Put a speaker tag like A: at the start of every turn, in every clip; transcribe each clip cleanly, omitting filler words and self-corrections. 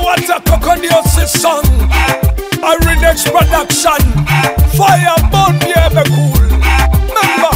A: what a Cocodiosis song. A Redex production. Fire burn the cool. Remember.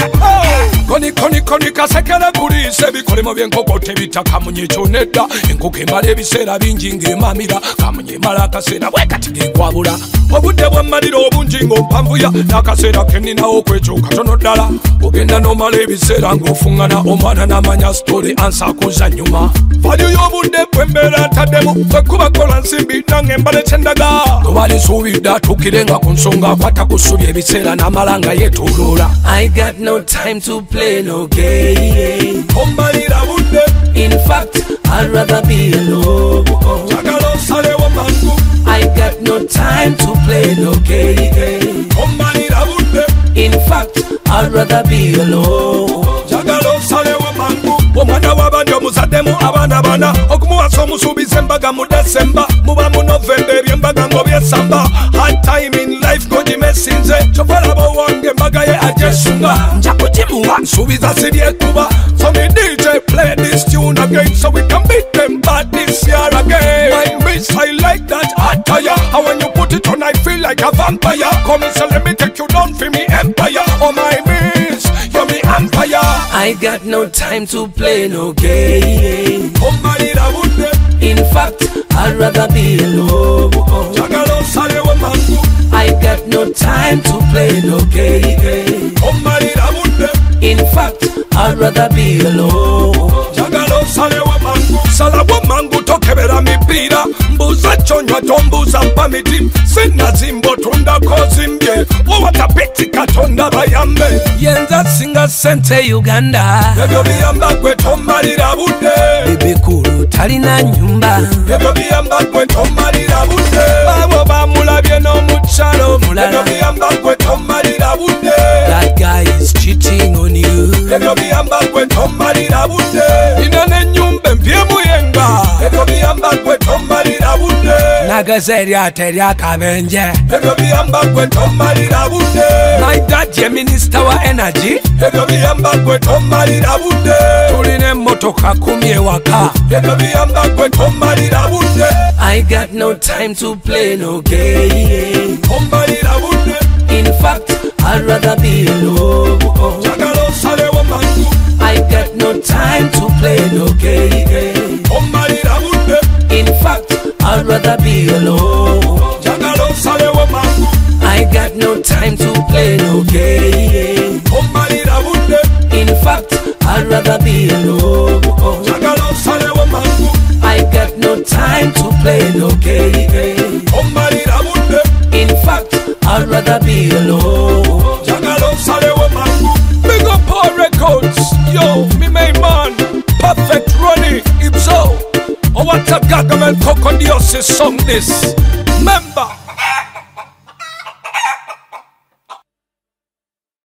A: Koni kasekera kuri sebi kole mu byenkoko tebitaka munyecho nedda enkoko emala ebiseera bingi ng'emamira kamunye mala akaseera bwekati kwabula obudde bw'ammalira obungi ng'ompanvuya n'akaseera kenninawo okwekyo katono ddala ogenda n'omala ebiseera ng'ofuŋŋana omwana n'amanya sitori ansaakuza nnyuma valyu y'obudde bw'embeera ataddemu bwekuba kola nsimbi nange embale kyendaga obalisuubidde atuukire nga ku nsonga akwata ku ssubi ebiseera n'amala nga yeetooloola.
B: I got no time to play no game.
A: Ommalira budde.
B: In fact, I'd rather be alone.
A: Jagala osalewo mangu.
B: I got no time to play no game.
A: Ommalira budde.
B: In fact, I'd rather be alone.
A: Jagala osalewo mangu. Omwana w'abandi omuzaddemu abaana bana okumuwasa omusuubiza embaga mu Desemba muba mu Novemba ebyembaga ng'obyesamba hard time in life ngogimesinze kyovalaba owange embaga ye ajesunga nja kugimuwa nsuubiza siryekuba so me DJ play this tune again so we can beat them bad this year again. My miss I like that attire and when you put it on I feel like a vampire. Come and so let me take you down for me empire. Oh my miss you're me empire.
B: I got no time to play no game.
A: Ommalira budde.
B: In fact, I'd rather be alone.
A: Jagala osalewo mangu.
B: I got no time to play no game.
A: Ommalira budde.
B: In fact, I'd rather be alone.
A: Jagala osalewo mangu. Salawo mangu tokebera mipiira mbuuza kyonywa tombuuza pamiti sinazimba otundako zimbye wowatapiti katonda bayambe
B: yenza singa sente Uganda
A: ebyo biyamba gwe tommalira budde
B: ebikulu talina nyumba
A: ebyo biyamba gwe tommalira budde babo bamulabye n'omukyalo mulala ebyo biyamba gwe tommalira budde
B: that guy is cheating on you
A: ebyo biyamba gwe tommalira budde ina n'ennyumba empyemuyenga ebyo biyamba gwe tommalira budde
B: nagaza eryato eryakabenje
A: ebyo biyamba gwe tommalira budde
B: my dad ye minister wa energy
A: ebyo biyamba gwe tommalira budde
B: tulina emmotoka 10 ewaka
A: ebyo biyamba gwe tommalira budde.
B: I got no time to play no game.
A: Tommalira budde.
B: In fact, I'd rather be alone.
A: Jagala osalewo mangu.
B: I got no time to play no game.
A: Tommalira budde.
B: In fact, I'd rather be alone.
A: Jagala osalewo mangu.
B: I got no time to play no game.
A: Tommalira budde.
B: In fact, I'd rather be alone.
A: Jagala osalewo mangu.
B: I got no time to play no game.
A: Tommalira budde.
B: In fact, I'd rather be alone.
A: Jagala osalewo mangu. Big up all records. Yo, me main man. Perfect Ronnie Ibzo. Oh, what a Gargamel Cocodiosis song this. Remember.